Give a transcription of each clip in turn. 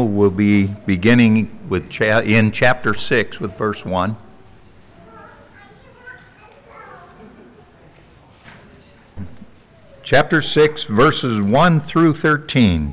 will be beginning with in chapter 6 with verse 1. Chapter 6, verses 1 through 13.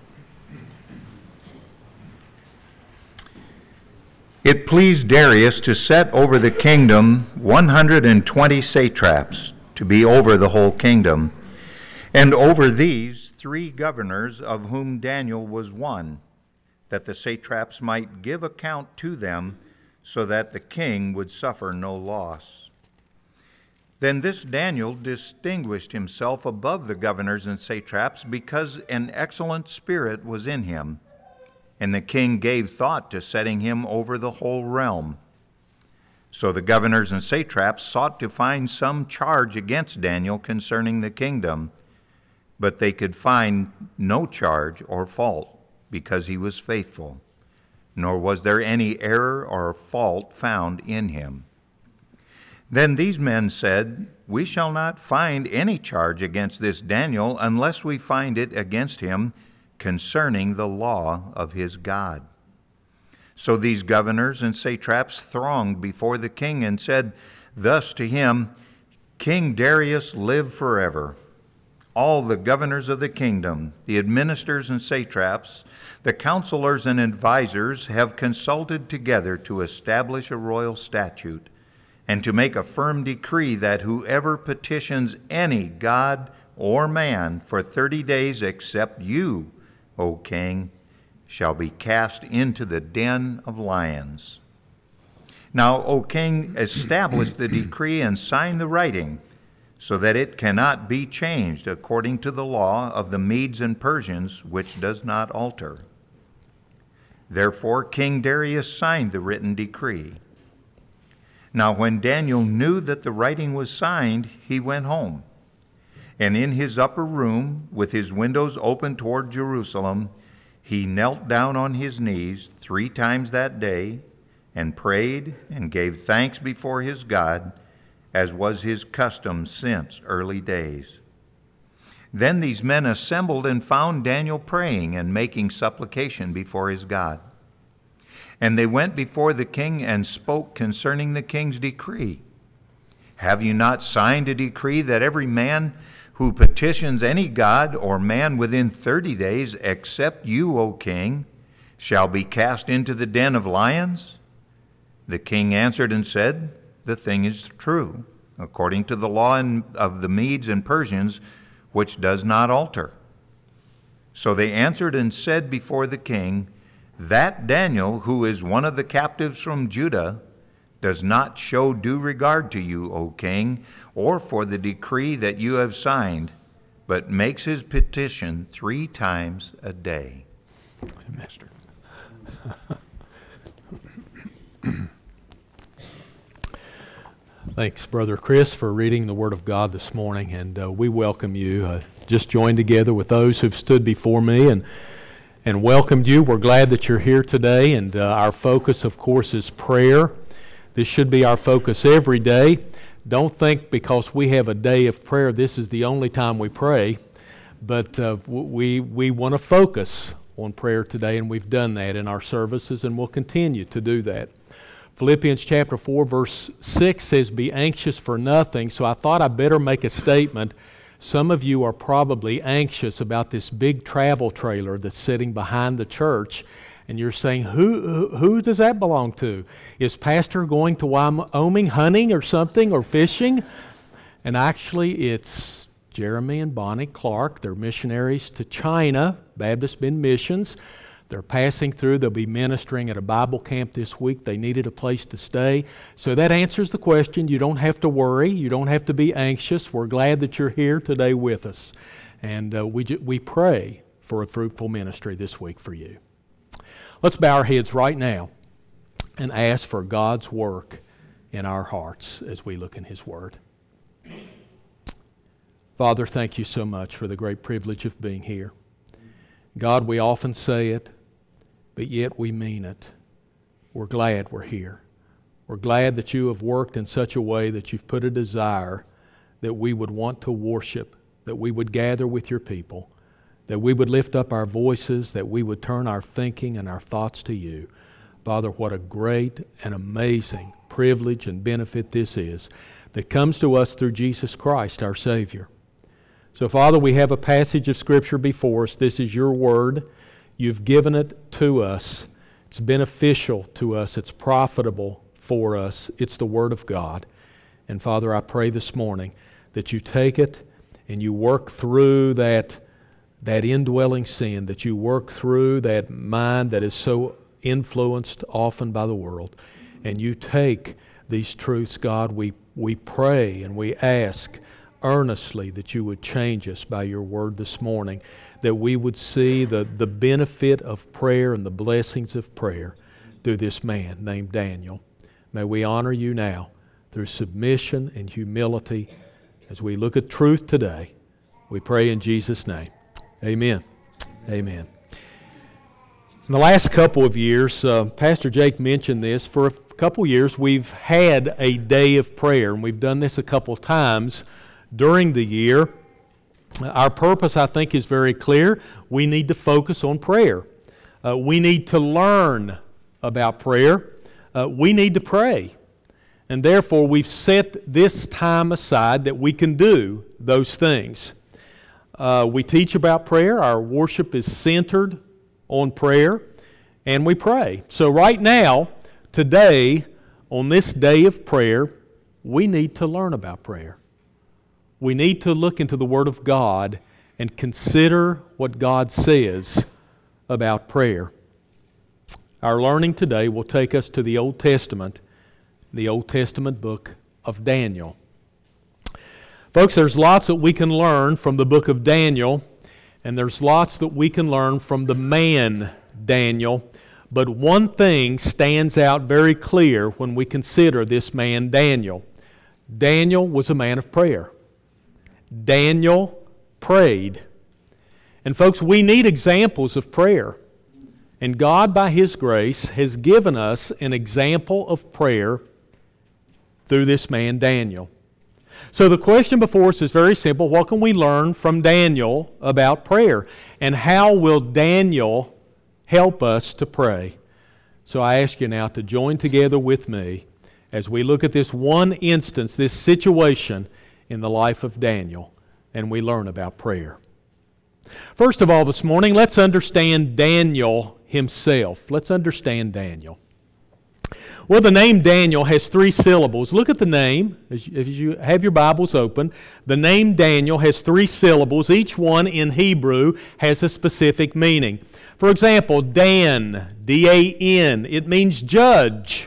It pleased Darius to set over the kingdom 120 satraps, to be over the whole kingdom, and over these 3 governors, of whom Daniel was one, that the satraps might give account to them, so that the king would suffer no loss. Then this Daniel distinguished himself above the governors and satraps, because an excellent spirit was in him, and the king gave thought to setting him over the whole realm. So the governors and satraps sought to find some charge against Daniel concerning the kingdom, but they could find no charge or fault, because he was faithful, nor was there any error or fault found in him. Then these men said, "We shall not find any charge against this Daniel unless we find it against him concerning the law of his God." So these governors and satraps thronged before the king and said thus to him, "King Darius, live forever. All the governors of the kingdom, the administrators and satraps, the counselors and advisers have consulted together to establish a royal statute and to make a firm decree that whoever petitions any god or man for 30 days except you, O king, shall be cast into the den of lions. Now, O king, establish the decree and sign the writing, so that it cannot be changed according to the law of the Medes and Persians, which does not alter." Therefore King Darius signed the written decree. Now when Daniel knew that the writing was signed, he went home. And in his upper room, with his windows open toward Jerusalem, he knelt down on his knees 3 times that day, and prayed and gave thanks before his God, as was his custom since early days. Then these men assembled and found Daniel praying and making supplication before his God. And they went before the king and spoke concerning the king's decree. "Have you not signed a decree that every man who petitions any god or man within 30 days, except you, O king, shall be cast into the den of lions?" The king answered and said, "The thing is true, according to the law of the Medes and Persians, which does not alter." So they answered and said before the king, "That Daniel, who is one of the captives from Judah, does not show due regard to you, O king, or for the decree that you have signed, but makes his petition 3 times a day." Master. Thanks, Brother Chris, for reading the Word of God this morning, and we welcome you. Just join together with those who've stood before me and welcomed you. We're glad that you're here today, and our focus, of course, is prayer. This should be our focus every day. Don't think because we have a day of prayer, this is the only time we pray, but we want to focus on prayer today, and we've done that in our services, and we'll continue to do that. Philippians chapter 4, verse 6 says, "Be anxious for nothing," so I thought I'd better make a statement. Some of you are probably anxious about this big travel trailer that's sitting behind the church, and you're saying, who does that belong to? Is Pastor going to Wyoming hunting or something, or fishing? And actually, it's Jeremy and Bonnie Clark. They're missionaries to China, Baptist Bend Missions. They're passing through. They'll be ministering at a Bible camp this week. They needed a place to stay. So that answers the question. You don't have to worry. You don't have to be anxious. We're glad that you're here today with us. And we pray for a fruitful ministry this week for you. Let's bow our heads right now and ask for God's work in our hearts as we look in His Word. Father, thank you so much for the great privilege of being here. God, we often say it, but yet we mean it. We're glad we're here. We're glad that you have worked in such a way that you've put a desire that we would want to worship, that we would gather with your people, that we would lift up our voices, that we would turn our thinking and our thoughts to You. Father, what a great and amazing privilege and benefit this is that comes to us through Jesus Christ, our Savior. So, Father, we have a passage of Scripture before us. This is Your Word. You've given it to us. It's beneficial to us. It's profitable for us. It's the Word of God. And, Father, I pray this morning that You take it and You work through that indwelling sin, that You work through that mind that is so influenced often by the world. And You take these truths, God. We pray and we ask earnestly that You would change us by Your Word this morning, that we would see the benefit of prayer and the blessings of prayer through this man named Daniel. May we honor You now through submission and humility as we look at truth today. We pray in Jesus' name. Amen. Amen. In the last couple of years, Pastor Jake mentioned this, for a couple years we've had a day of prayer, and we've done this a couple times during the year. Our purpose, I think, is very clear. We need to focus on prayer. We need to learn about prayer. We need to pray. And therefore, we've set this time aside that we can do those things. We teach about prayer. Our worship is centered on prayer, and we pray. So right now, today, on this day of prayer, we need to learn about prayer. We need to look into the Word of God and consider what God says about prayer. Our learning today will take us to the Old Testament book of Daniel. Folks, there's lots that we can learn from the book of Daniel, and there's lots that we can learn from the man Daniel. But one thing stands out very clear when we consider this man Daniel. Daniel was a man of prayer. Daniel prayed. And folks, we need examples of prayer. And God, by His grace, has given us an example of prayer through this man Daniel. So the question before us is very simple. What can we learn from Daniel about prayer? And how will Daniel help us to pray? So I ask you now to join together with me as we look at this one instance, this situation in the life of Daniel, and we learn about prayer. First of all, this morning, let's understand Daniel himself. Let's understand Daniel. Well, the name Daniel has 3 syllables. Look at the name, as you have your Bibles open. The name Daniel has 3 syllables. Each one in Hebrew has a specific meaning. For example, Dan, D-A-N, it means judge.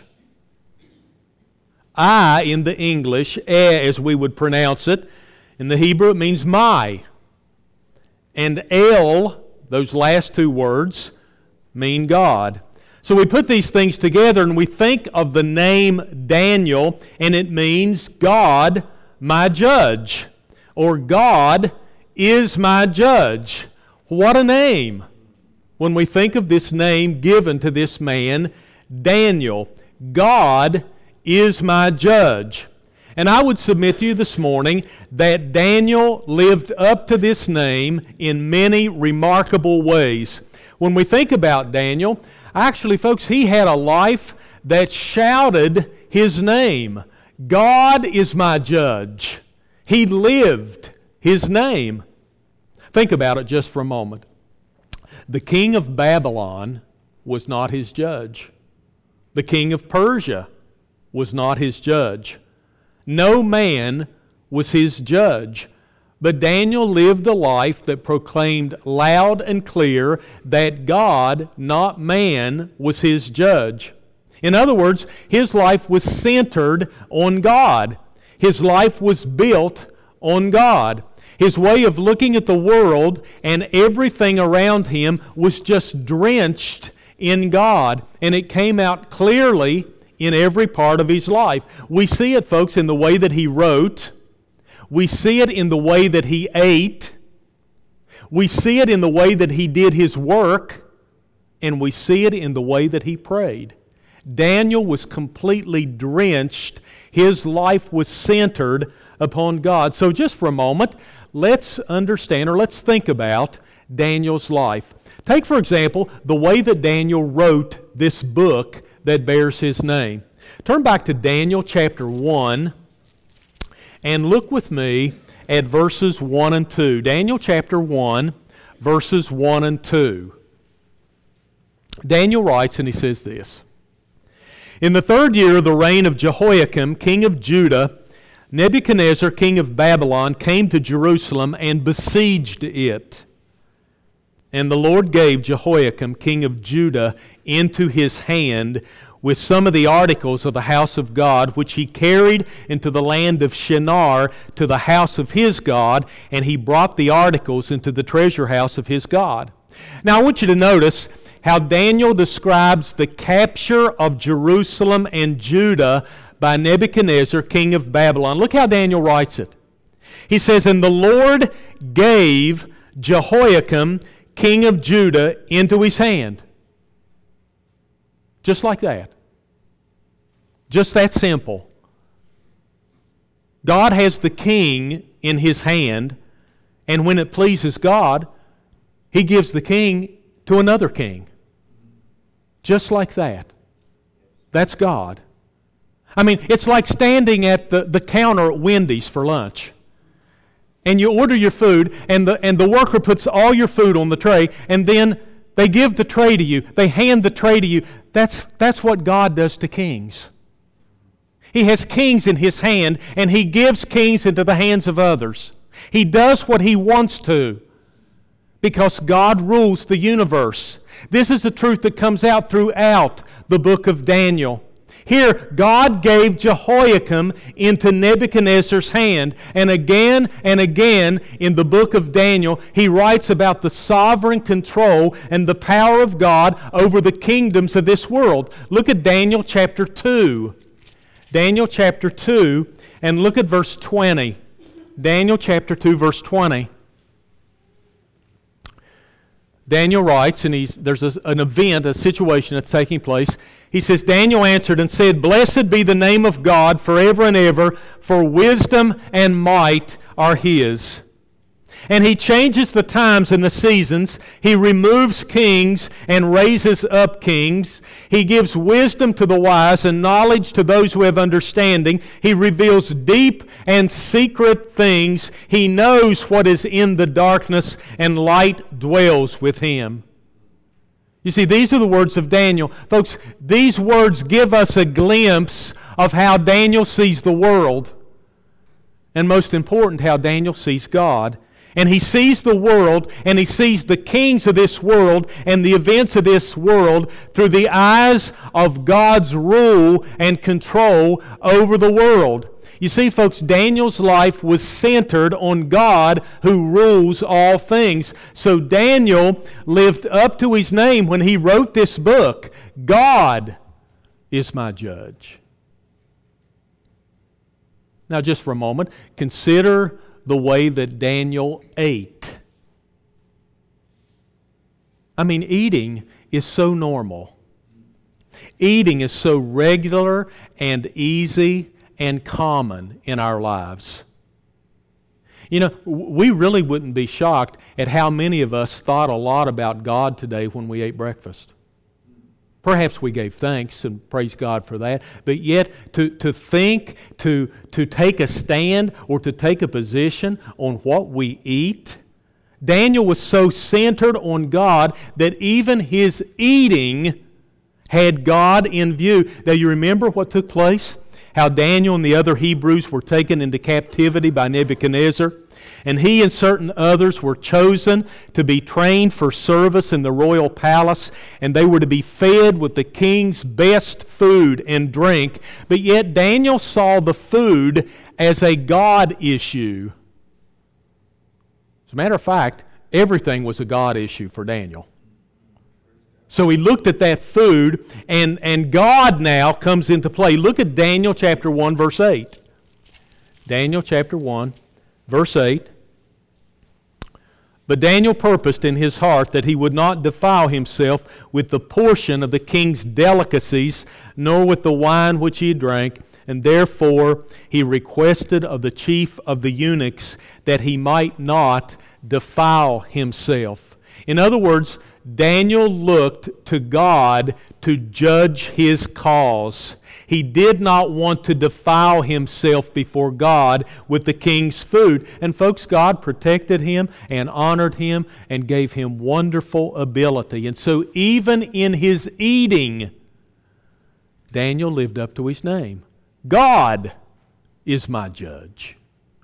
I, in the English, as we would pronounce it, in the Hebrew it means my. And El, those last 2 words, mean God. So we put these things together and we think of the name Daniel, and it means God, my judge, or God is my judge. What a name! When we think of this name given to this man, Daniel, God is my judge. And I would submit to you this morning that Daniel lived up to this name in many remarkable ways. When we think about Daniel, actually, folks, he had a life that shouted his name. God is my judge. He lived his name. Think about it just for a moment. The king of Babylon was not his judge. The king of Persia was not his judge. No man was his judge. But Daniel lived a life that proclaimed loud and clear that God, not man, was his judge. In other words, his life was centered on God. His life was built on God. His way of looking at the world and everything around him was just drenched in God. And it came out clearly in every part of his life. We see it, folks, in the way that he wrote. We see it in the way that he ate. We see it in the way that he did his work. And we see it in the way that he prayed. Daniel was completely drenched. His life was centered upon God. So just for a moment, let's understand, or let's think about Daniel's life. Take, for example, the way that Daniel wrote this book that bears his name. Turn back to Daniel chapter 1 and look with me at verses 1 and 2. Daniel chapter 1, verses 1 and 2. Daniel writes, and he says this: In the 3rd year of the reign of Jehoiakim, king of Judah, Nebuchadnezzar, king of Babylon, came to Jerusalem and besieged it. And the Lord gave Jehoiakim, king of Judah, into his hand with some of the articles of the house of God, which he carried into the land of Shinar to the house of his God, and he brought the articles into the treasure house of his God. Now I want you to notice how Daniel describes the capture of Jerusalem and Judah by Nebuchadnezzar, king of Babylon. Look how Daniel writes it. He says, And the Lord gave Jehoiakim, king of Judah, into his hand. Just like that. Just that simple. God has the king in his hand, and when it pleases God, he gives the king to another king. Just like that. That's God. I mean, it's like standing at the counter at Wendy's for lunch. And you order your food, and the worker puts all your food on the tray, and then they give the tray to you. They hand the tray to you. That's what God does to kings. He has kings in his hand, and he gives kings into the hands of others. He does what he wants to, because God rules the universe. This is the truth that comes out throughout the book of Daniel. Here, God gave Jehoiakim into Nebuchadnezzar's hand. And again in the book of Daniel, he writes about the sovereign control and the power of God over the kingdoms of this world. Look at Daniel chapter 2. Daniel chapter 2, and look at verse 20. Daniel chapter 2, verse 20. Daniel writes, and there's an event, a situation that's taking place. He says, Daniel answered and said, Blessed be the name of God forever and ever, for wisdom and might are His. And He changes the times and the seasons. He removes kings and raises up kings. He gives wisdom to the wise and knowledge to those who have understanding. He reveals deep and secret things. He knows what is in the darkness, and light dwells with Him. You see, these are the words of Daniel. Folks, these words give us a glimpse of how Daniel sees the world. And most important, how Daniel sees God. And he sees the world, and he sees the kings of this world and the events of this world through the eyes of God's rule and control over the world. You see, folks, Daniel's life was centered on God who rules all things. So Daniel lived up to his name when he wrote this book. God is my judge. Now, just for a moment, consider the way that Daniel ate. I mean, eating is so normal. Eating is so regular and easy and common in our lives. You know, we really wouldn't be shocked at how many of us thought a lot about God today when we ate breakfast. Perhaps we gave thanks and praise God for that, but yet to think, to take a stand or to take a position on what we eat, Daniel was so centered on God that even his eating had God in view. Now you remember what took place? How Daniel and the other Hebrews were taken into captivity by Nebuchadnezzar. And he and certain others were chosen to be trained for service in the royal palace, and they were to be fed with the king's best food and drink. But yet Daniel saw the food as a God issue. As a matter of fact, everything was a God issue for Daniel. So he looked at that food, and God now comes into play. Look at Daniel chapter 1, verse 8. Daniel chapter 1, verse 8. But Daniel purposed in his heart that he would not defile himself with the portion of the king's delicacies, nor with the wine which he drank, and therefore he requested of the chief of the eunuchs that he might not defile himself. In other words, Daniel looked to God to judge his cause. He did not want to defile himself before God with the king's food. And folks, God protected him and honored him and gave him wonderful ability. And so even in his eating, Daniel lived up to his name. God is my judge.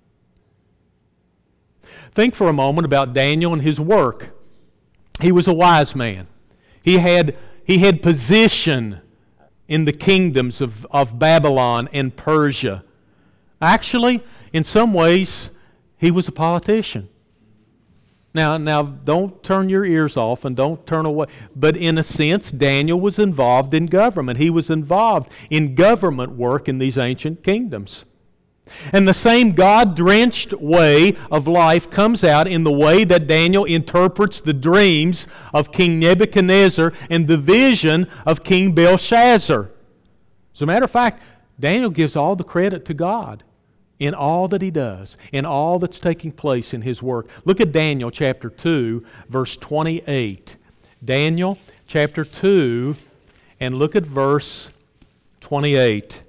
Think for a moment about Daniel and his work. He was a wise man. He had position in the kingdoms of Babylon and Persia. Actually, in some ways, he was a politician. Now, don't turn your ears off and don't turn away. But in a sense, Daniel was involved in government. He was involved in government work in these ancient kingdoms. And the same God-drenched way of life comes out in the way that Daniel interprets the dreams of King Nebuchadnezzar and the vision of King Belshazzar. As a matter of fact, Daniel gives all the credit to God in all that he does, in all that's taking place in his work. Look at Daniel chapter 2, verse 28. Daniel chapter 2, and look at verse 28.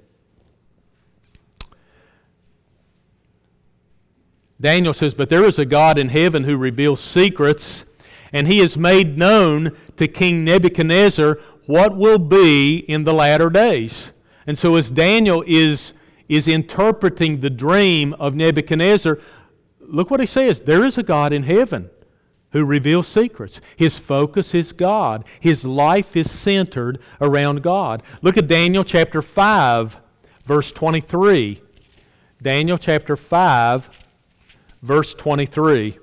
Daniel says, "But there is a God in heaven who reveals secrets, and he has made known to King Nebuchadnezzar what will be in the latter days." And so as Daniel is interpreting the dream of Nebuchadnezzar, look what he says. There is a God in heaven who reveals secrets. His focus is God. His life is centered around God. Look at Daniel chapter 5, verse 23. Daniel chapter 5, verse 23.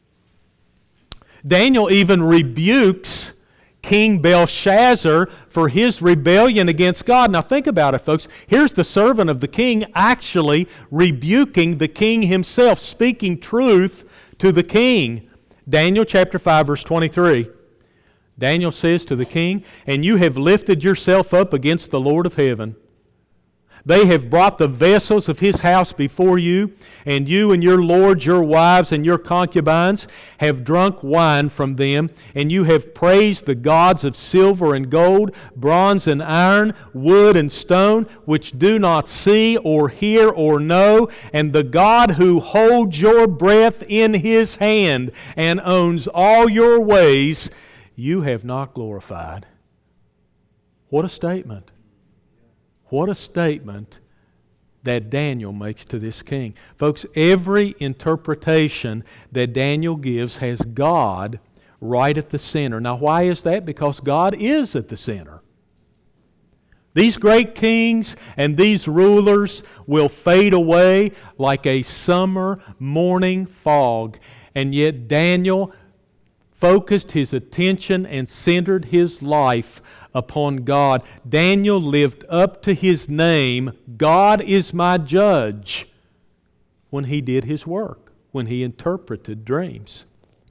Daniel even rebukes King Belshazzar for his rebellion against God. Now think about it, folks. Here's the servant of the king actually rebuking the king himself, speaking truth to the king. Daniel chapter 5, verse 23. Daniel says to the king, "And you have lifted yourself up against the Lord of heaven. They have brought the vessels of his house before you, and you and your lords, your wives, and your concubines have drunk wine from them, and you have praised the gods of silver and gold, bronze and iron, wood and stone, which do not see or hear or know, and the God who holds your breath in his hand and owns all your ways, you have not glorified." What a statement. What a statement that Daniel makes to this king. Folks, every interpretation that Daniel gives has God right at the center. Now, why is that? Because God is at the center. These great kings and these rulers will fade away like a summer morning fog. And yet Daniel focused his attention and centered his life upon God. Daniel lived up to his name, "God is my judge," when he did his work, when he interpreted dreams.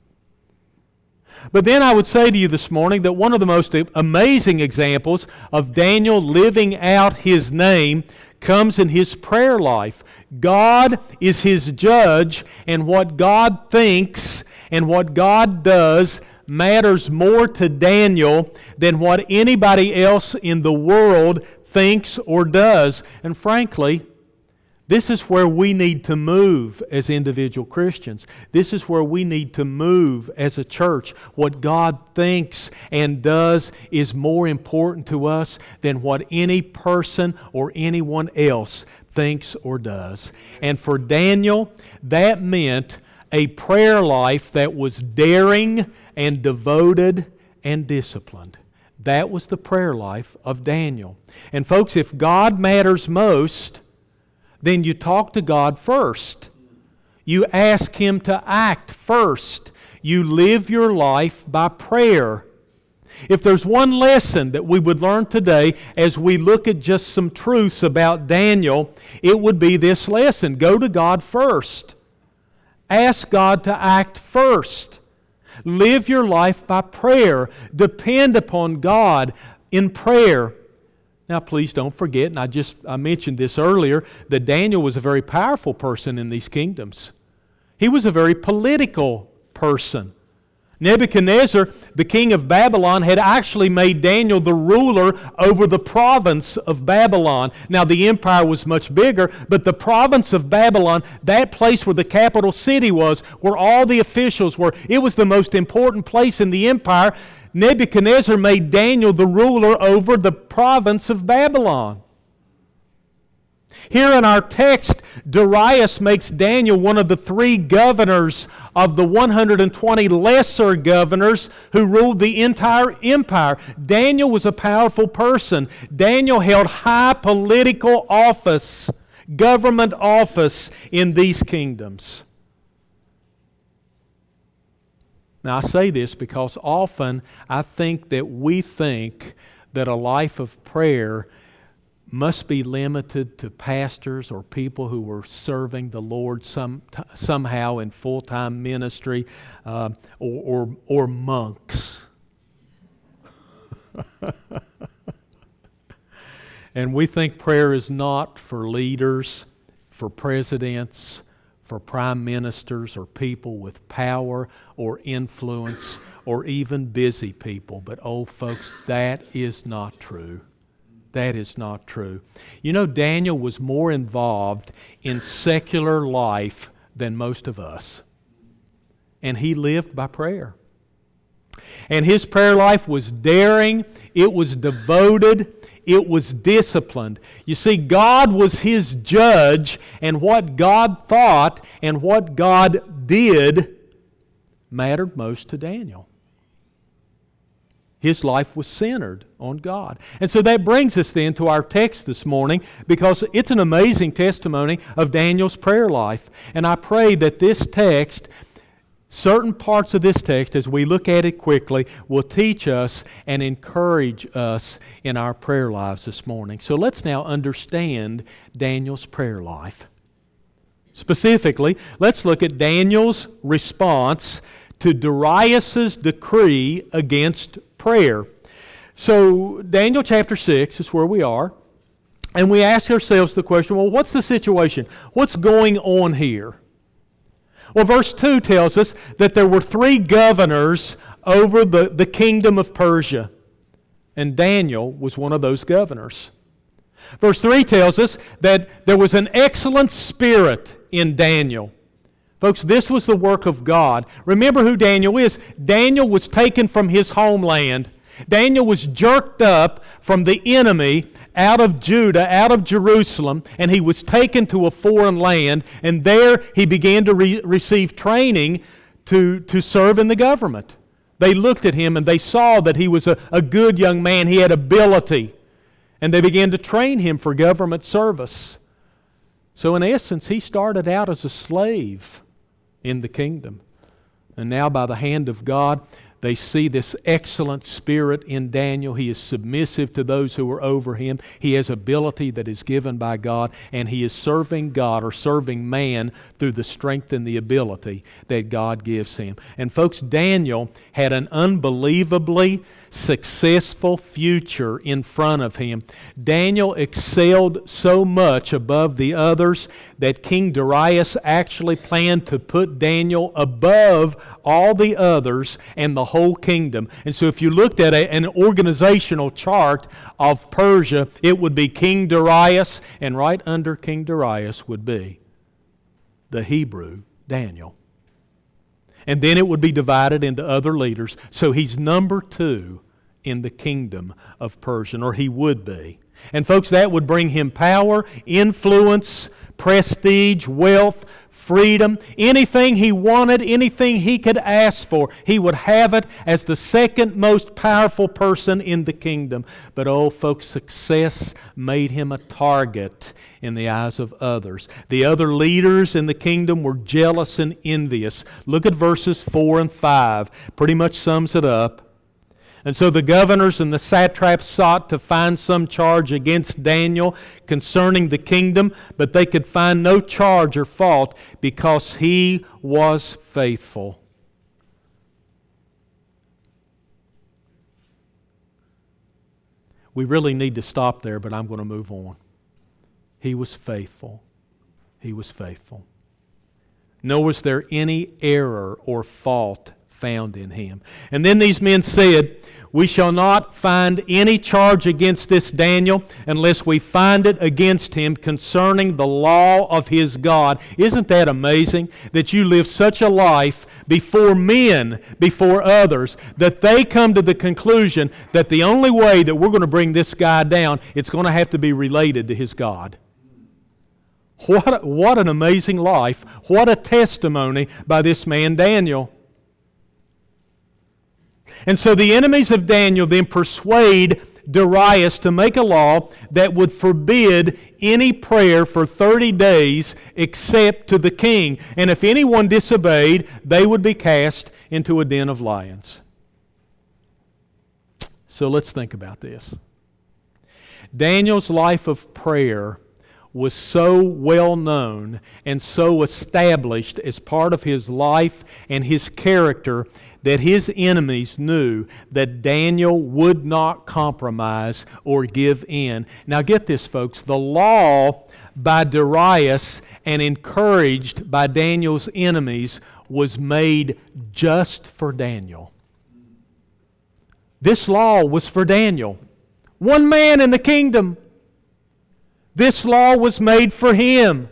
But then I would say to you this morning that one of the most amazing examples of Daniel living out his name comes in his prayer life. God is his judge, and what God thinks and what God does matters more to Daniel than what anybody else in the world thinks or does. And frankly, this is where we need to move as individual Christians. This is where we need to move as a church. What God thinks and does is more important to us than what any person or anyone else thinks or does. And for Daniel, that meant a prayer life that was daring and devoted and disciplined. That was the prayer life of Daniel. And folks, if God matters most, then you talk to God first. You ask Him to act first. You live your life by prayer. If there's one lesson that we would learn today as we look at just some truths about Daniel, it would be this lesson. Go to God first. Ask God to act first. Live your life by prayer. Depend upon God in prayer. Now, please don't forget, and I mentioned this earlier, that Daniel was a very powerful person in these kingdoms. He was a very political person. Nebuchadnezzar, the king of Babylon, had actually made Daniel the ruler over the province of Babylon. Now, the empire was much bigger, but the province of Babylon, that place where the capital city was, where all the officials were, it was the most important place in the empire. Nebuchadnezzar made Daniel the ruler over the province of Babylon. Here in our text, Darius makes Daniel one of the 3 governors of the 120 lesser governors who ruled the entire empire. Daniel was a powerful person. Daniel held high political office, government office in these kingdoms. Now, I say this because often I think that we think that a life of prayer must be limited to pastors or people who were serving the Lord somehow in full-time ministry, or monks. And we think prayer is not for leaders, for presidents, for prime ministers, or people with power or influence, or even busy people. But oh, folks, that is not true. That is not true. You know, Daniel was more involved in secular life than most of us. And he lived by prayer. And his prayer life was daring, it was devoted, it was disciplined. You see, God was his judge, and what God thought and what God did mattered most to Daniel. His life was centered on God. And so that brings us then to our text this morning, because it's an amazing testimony of Daniel's prayer life. And I pray that this text, certain parts of this text, as we look at it quickly, will teach us and encourage us in our prayer lives this morning. So let's now understand Daniel's prayer life. Specifically, let's look at Daniel's response to Darius's decree against prayer. So Daniel chapter 6 is where we are, and we ask ourselves the question, well, what's the situation? What's going on here? Well, verse 2 tells us that there were 3 governors over the kingdom of Persia, and Daniel was one of those governors. Verse 3 tells us that there was an excellent spirit in Daniel. Folks, this was the work of God. Remember who Daniel is. Daniel was taken from his homeland. Daniel was jerked up from the enemy out of Judah, out of Jerusalem, and he was taken to a foreign land, and there he began to receive training to serve in the government. They looked at him and they saw that he was a good young man. He had ability, and they began to train him for government service. So in essence, he started out as a slave in the kingdom. And now by the hand of God, they see this excellent spirit in Daniel. He is submissive to those who are over him. He has ability that is given by God, and he is serving God or serving man through the strength and the ability that God gives him. And folks, Daniel had an unbelievably successful future in front of him. Daniel excelled so much above the others that King Darius actually planned to put Daniel above all the others and the whole kingdom. And so if you looked at an organizational chart of Persia, it would be King Darius, and right under King Darius would be the Hebrew Daniel. And then it would be divided into other leaders. So he's number 2 in the kingdom of Persia, or he would be. And folks, that would bring him power, influence, prestige, wealth, freedom, anything he wanted, anything he could ask for, he would have it as the second most powerful person in the kingdom. But oh, folks, success made him a target in the eyes of others. The other leaders in the kingdom were jealous and envious. Look at verses 4 and 5. Pretty much sums it up. And so the governors and the satraps sought to find some charge against Daniel concerning the kingdom, but they could find no charge or fault because he was faithful. We really need to stop there, but I'm going to move on. He was faithful. He was faithful. Nor was there any error or fault found in him. And then these men said, we shall not find any charge against this Daniel unless we find it against him concerning the law of his God. Isn't that amazing that you live such a life before men, before others, that they come to the conclusion that the only way that we're going to bring this guy down, it's going to have to be related to his God. What an amazing life. What a testimony by this man Daniel. And so the enemies of Daniel then persuade Darius to make a law that would forbid any prayer for 30 days except to the king. And if anyone disobeyed, they would be cast into a den of lions. So let's think about this. Daniel's life of prayer was so well known and so established as part of his life and his character that his enemies knew that Daniel would not compromise or give in. Now get this, folks. The law by Darius and encouraged by Daniel's enemies was made just for Daniel. This law was for Daniel. One man in the kingdom. This law was made for him.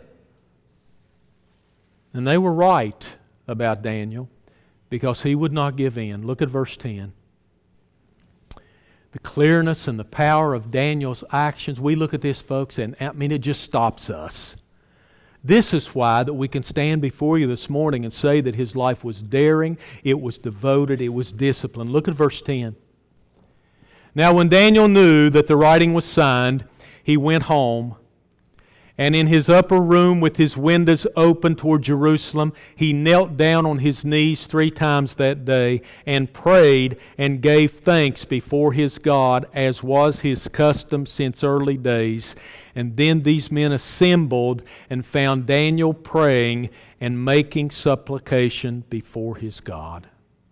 And they were right about Daniel because he would not give in. Look at verse 10. The clearness and the power of Daniel's actions. We look at this, folks, and it just stops us. This is why that we can stand before you this morning and say that his life was daring, it was devoted, it was disciplined. Look at verse 10. Now when Daniel knew that the writing was signed, he went home, and in his upper room with his windows open toward Jerusalem, he knelt down on his knees 3 times that day and prayed and gave thanks before his God, as was his custom since early days. And then these men assembled and found Daniel praying and making supplication before his God.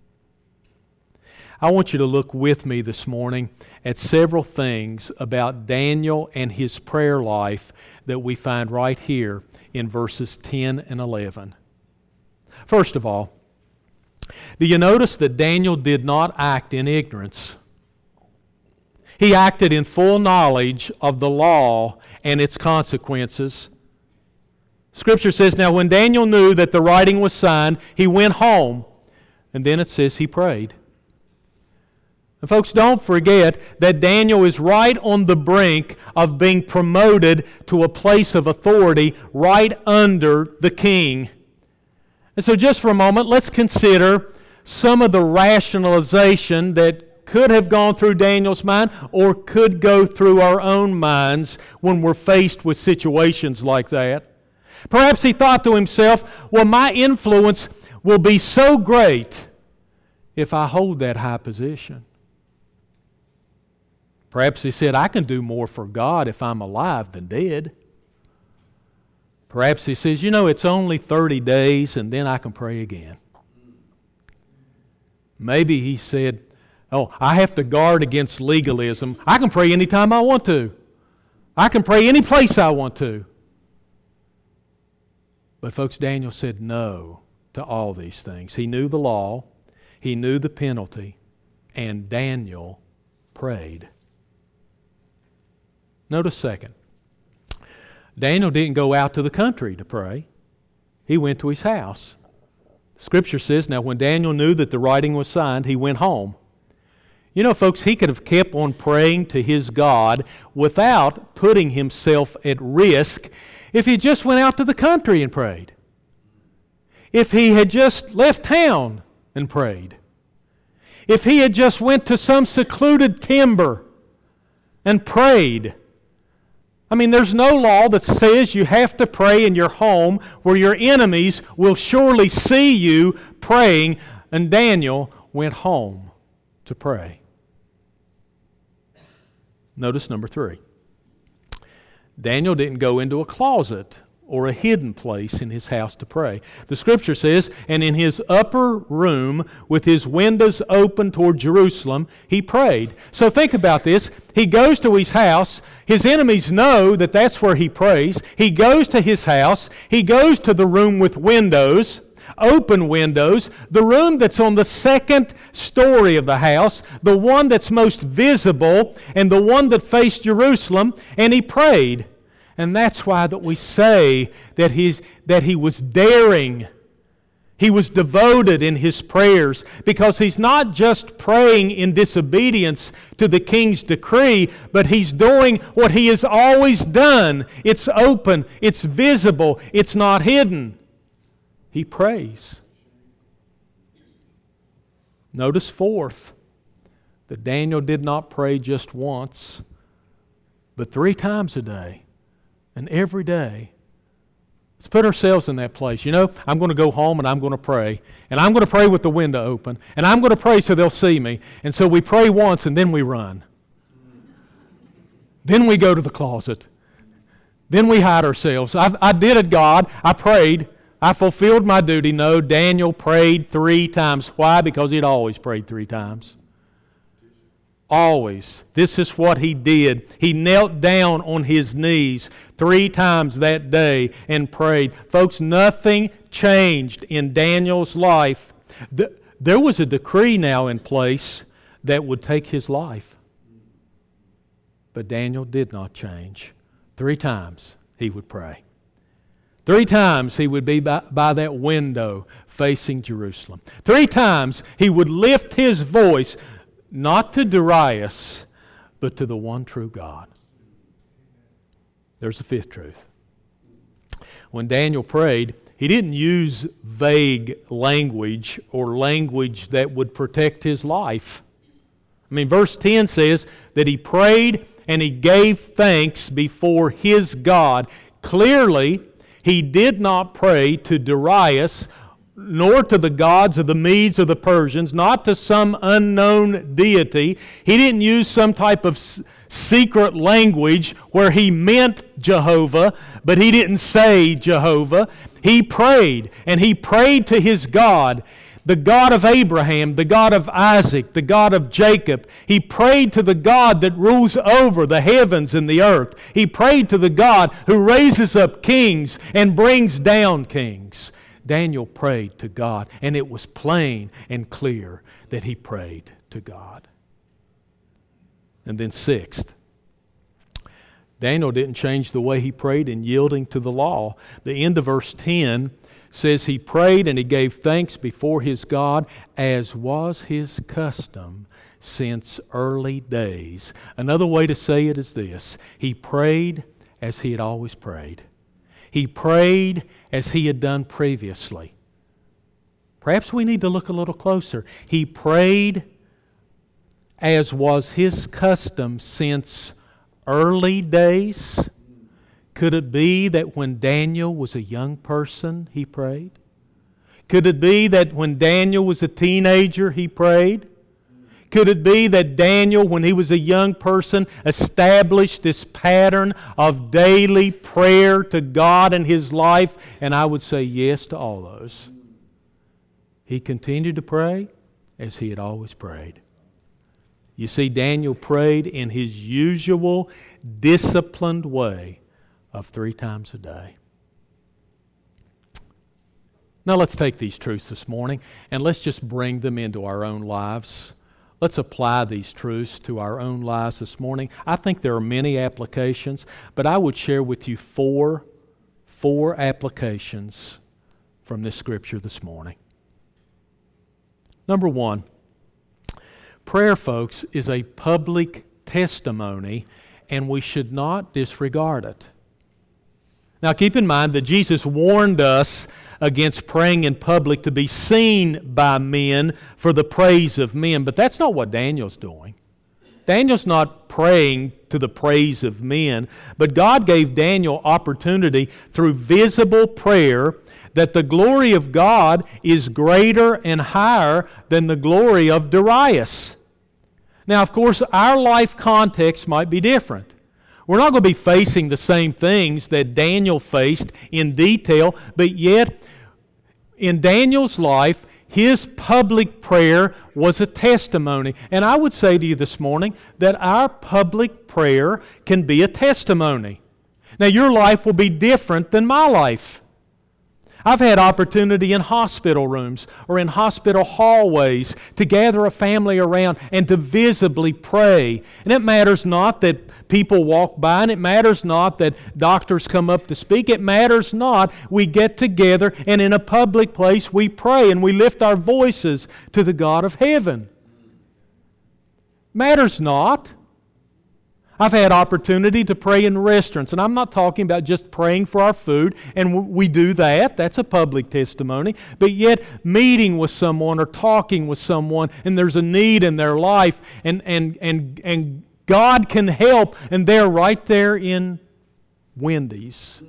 I want you to look with me this morning at several things about Daniel and his prayer life that we find right here in verses 10 and 11. First of all, do you notice that Daniel did not act in ignorance? He acted in full knowledge of the law and its consequences. Scripture says, now when Daniel knew that the writing was signed, he went home, and then it says he prayed. And folks, don't forget that Daniel is right on the brink of being promoted to a place of authority right under the king. And so just for a moment, let's consider some of the rationalization that could have gone through Daniel's mind or could go through our own minds when we're faced with situations like that. Perhaps he thought to himself, well, my influence will be so great if I hold that high position. Perhaps he said, I can do more for God if I'm alive than dead. Perhaps he says, it's only 30 days and then I can pray again. Maybe he said, I have to guard against legalism. I can pray anytime I want to. I can pray any place I want to. But folks, Daniel said no to all these things. He knew the law, he knew the penalty, and Daniel prayed. Notice second, Daniel didn't go out to the country to pray. He went to his house. Scripture says, now when Daniel knew that the writing was signed, he went home. Folks, he could have kept on praying to his God without putting himself at risk if he just went out to the country and prayed. If he had just left town and prayed. If he had just went to some secluded timber and prayed. There's no law that says you have to pray in your home where your enemies will surely see you praying. And Daniel went home to pray. Notice number 3. Daniel didn't go into a closet or a hidden place in his house to pray. The Scripture says, and in his upper room with his windows open toward Jerusalem, he prayed. So think about this. He goes to his house. His enemies know that that's where he prays. He goes to his house. He goes to the room with windows open windows, the room that's on the second story of the house, the one that's most visible, and the one that faced Jerusalem, and he prayed. And that's why that we say that he was daring. He was devoted in his prayers, because he's not just praying in disobedience to the king's decree, but he's doing what he has always done. It's open, it's visible, it's not hidden. He prays. Notice fourth, that Daniel did not pray just once, but 3 times a day, and every day. Let's put ourselves in that place. You know, I'm going to go home and I'm going to pray. And I'm going to pray with the window open. And I'm going to pray so they'll see me. And so we pray once and then we run. Then we go to the closet. Then we hide ourselves. I did it, God. I prayed. I fulfilled my duty. No, Daniel prayed 3 times. Why? Because he'd always prayed 3 times. Always. This is what he did. He knelt down on his knees 3 times that day and prayed. Folks, nothing changed in Daniel's life. There was a decree now in place that would take his life. But Daniel did not change. 3 times he would pray. 3 times he would be by that window facing Jerusalem. 3 times he would lift his voice, not to Darius, but to the one true God. There's the 5th truth. When Daniel prayed, he didn't use vague language or language that would protect his life. I mean, verse 10 says that he prayed and he gave thanks before his God. Clearly, he did not pray to Darius, nor to the gods of the Medes or the Persians, not to some unknown deity. He didn't use some type of secret language where he meant Jehovah, but he didn't say Jehovah. He prayed, and he prayed to his God, the God of Abraham, the God of Isaac, the God of Jacob. He prayed to the God that rules over the heavens and the earth. He prayed to the God who raises up kings and brings down kings. Daniel prayed to God, and it was plain and clear that he prayed to God. And then 6th, Daniel didn't change the way he prayed in yielding to the law. The end of verse 10 says he prayed and he gave thanks before his God, as was his custom since early days. Another way to say it is this: he prayed as he had always prayed. He prayed as he had done previously. Perhaps we need to look a little closer. He prayed as was his custom since early days. Could it be that when Daniel was a young person, he prayed? Could it be that when Daniel was a teenager, he prayed? Could it be that Daniel, when he was a young person, established this pattern of daily prayer to God in his life? And I would say yes to all those. He continued to pray as he had always prayed. You see, Daniel prayed in his usual disciplined way of 3 times a day. Now let's take these truths this morning and let's just bring them into our own lives. Let's apply these truths to our own lives this morning. I think there are many applications, but I would share with you four applications from this scripture this morning. Number 1, prayer, folks, is a public testimony, and we should not disregard it. Now keep in mind that Jesus warned us against praying in public to be seen by men for the praise of men, but that's not what Daniel's doing. Daniel's not praying to the praise of men, but God gave Daniel opportunity through visible prayer that the glory of God is greater and higher than the glory of Darius. Now, of course, our life context might be different. We're not going to be facing the same things that Daniel faced in detail, but yet in Daniel's life, his public prayer was a testimony. And I would say to you this morning that our public prayer can be a testimony. Now, your life will be different than my life. I've had opportunity in hospital rooms or in hospital hallways to gather a family around and to visibly pray. And it matters not that people walk by, and it matters not that doctors come up to speak. It matters not. We get together and in a public place we pray and we lift our voices to the God of heaven. Matters not. I've had opportunity to pray in restaurants, and I'm not talking about just praying for our food, and we do that. That's a public testimony. But yet, meeting with someone or talking with someone, and there's a need in their life, and God can help, and they're right there in Wendy's.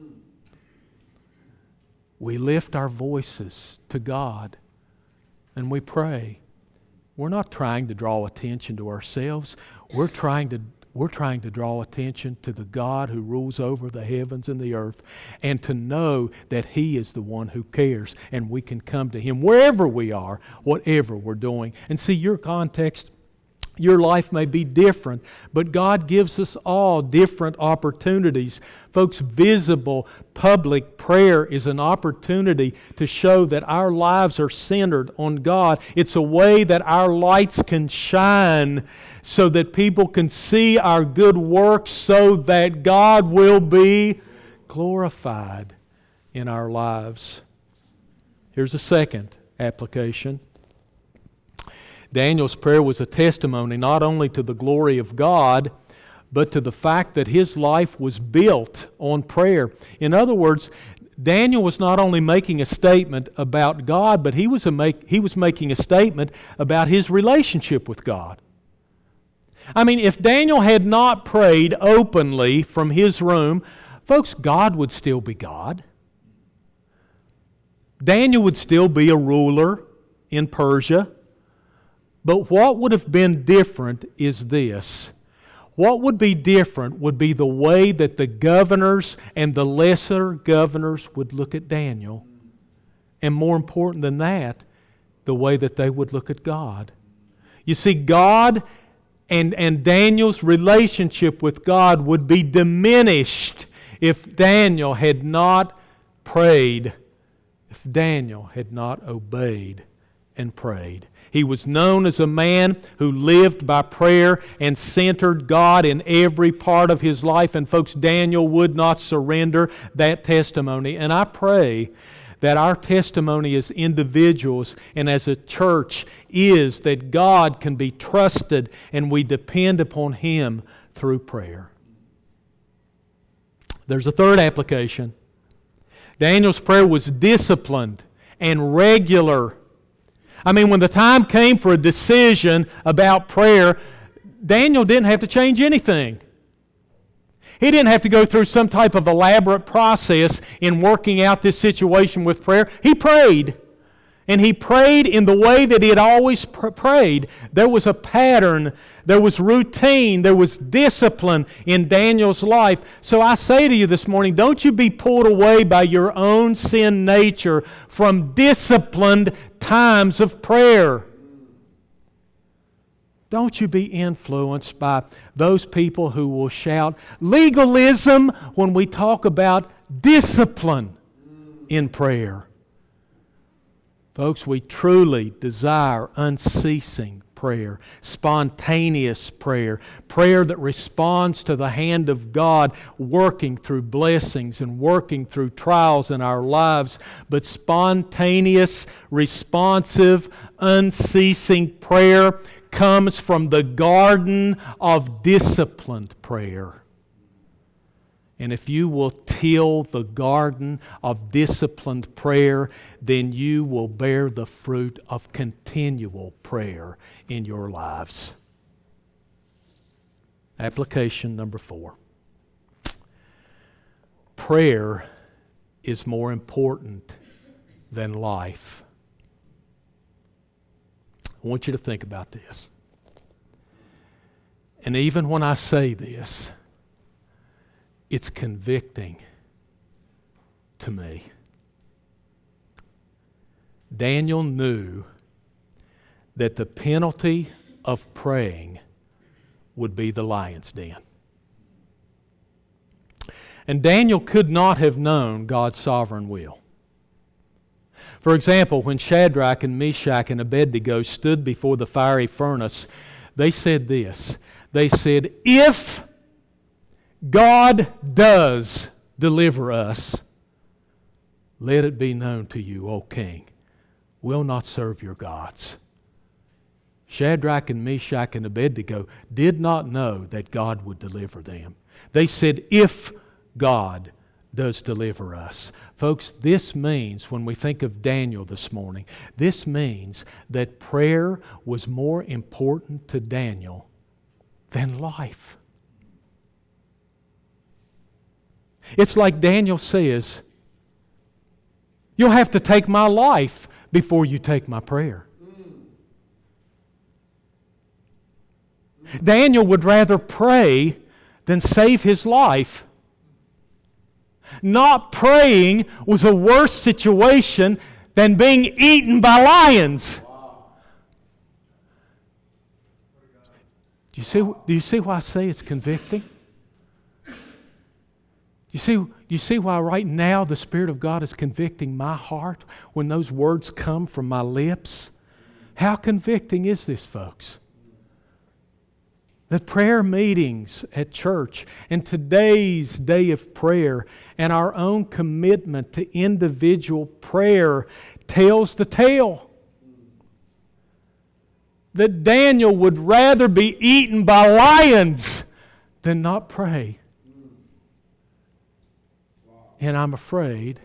We lift our voices to God, and we pray. We're not trying to draw attention to ourselves. We're trying to draw attention to the God who rules over the heavens and the earth, and to know that He is the one who cares, and we can come to Him wherever we are, whatever we're doing. And see, your context, your life may be different, but God gives us all different opportunities. Folks, visible public prayer is an opportunity to show that our lives are centered on God. It's a way that our lights can shine so that people can see our good works, so that God will be glorified in our lives. Here's a second application. Daniel's prayer was a testimony not only to the glory of God, but to the fact that his life was built on prayer. In other words, Daniel was not only making a statement about God, but he was making a statement about his relationship with God. I mean, if Daniel had not prayed openly from his room, folks, God would still be God. Daniel would still be a ruler in Persia. But what would have been different is this. What would be different would be the way that the governors and the lesser governors would look at Daniel. And more important than that, the way that they would look at God. You see, God and Daniel's relationship with God would be diminished if Daniel had not prayed, if Daniel had not obeyed and prayed. He was known as a man who lived by prayer and centered God in every part of his life. And folks, Daniel would not surrender that testimony. And I pray that our testimony as individuals and as a church is that God can be trusted and we depend upon Him through prayer. There's a third application. Daniel's prayer was disciplined and regular. I mean, when the time came for a decision about prayer, Daniel didn't have to change anything. He didn't have to go through some type of elaborate process in working out this situation with prayer. He prayed. And he prayed in the way that he had always prayed. There was a pattern, there was routine, there was discipline in Daniel's life. So I say to you this morning, don't you be pulled away by your own sin nature from disciplined times of prayer. Don't you be influenced by those people who will shout legalism when we talk about discipline in prayer. Folks, we truly desire unceasing prayer, spontaneous prayer, prayer that responds to the hand of God working through blessings and working through trials in our lives, but spontaneous, responsive, unceasing prayer comes from the garden of disciplined prayer. And if you will till the garden of disciplined prayer, then you will bear the fruit of continual prayer in your lives. Application number 4. Prayer is more important than life. I want you to think about this. And even when I say this, it's convicting to me. Daniel knew that the penalty of praying would be the lion's den. And Daniel could not have known God's sovereign will. For example, when Shadrach and Meshach and Abednego stood before the fiery furnace, they said this. They said, "If God does deliver us, let it be known to you, O king, we'll not serve your gods." Shadrach and Meshach and Abednego did not know that God would deliver them. They said, "If God does deliver us." Folks, this means, when we think of Daniel this morning, this means that prayer was more important to Daniel than life. It's like Daniel says, "You'll have to take my life before you take my prayer." Daniel would rather pray than save his life. Not praying was a worse situation than being eaten by lions. Do you see why I say it's convicting? Do you see why right now the Spirit of God is convicting my heart when those words come from my lips? How convicting is this, folks? The prayer meetings at church and today's day of prayer and our own commitment to individual prayer tells the tale. That Daniel would rather be eaten by lions than not pray. And I'm afraid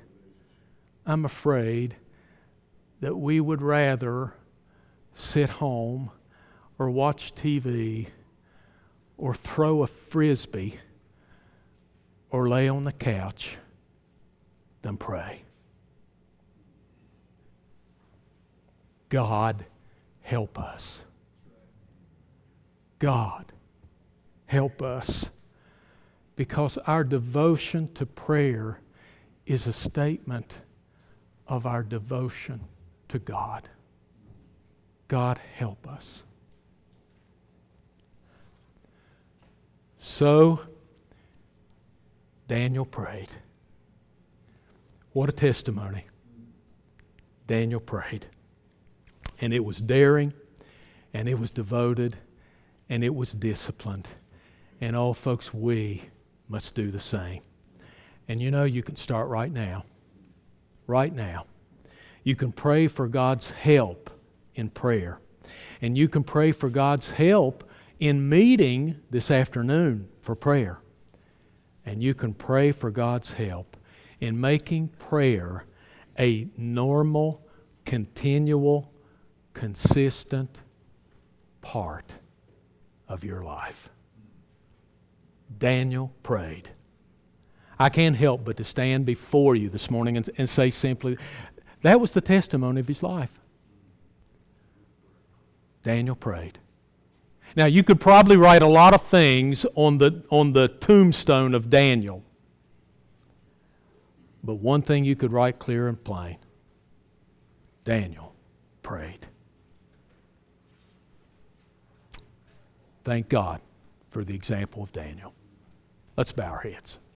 that we would rather sit home or watch TV or throw a frisbee or lay on the couch than pray. God, help us. God, help us. Because our devotion to prayer is a statement of our devotion to God. God, help us. So, Daniel prayed. What a testimony. Daniel prayed. And it was daring, and it was devoted, and it was disciplined. And oh, folks, we must do the same. And you know, you can start right now. Right now. You can pray for God's help in prayer. And you can pray for God's help in meeting this afternoon for prayer. And you can pray for God's help in making prayer a normal, continual, consistent part of your life. Daniel prayed. I can't help but to stand before you this morning and say simply, that was the testimony of his life. Daniel prayed. Now, you could probably write a lot of things on the tombstone of Daniel. But one thing you could write clear and plain. Daniel prayed. Thank God for the example of Daniel. Let's bow our heads.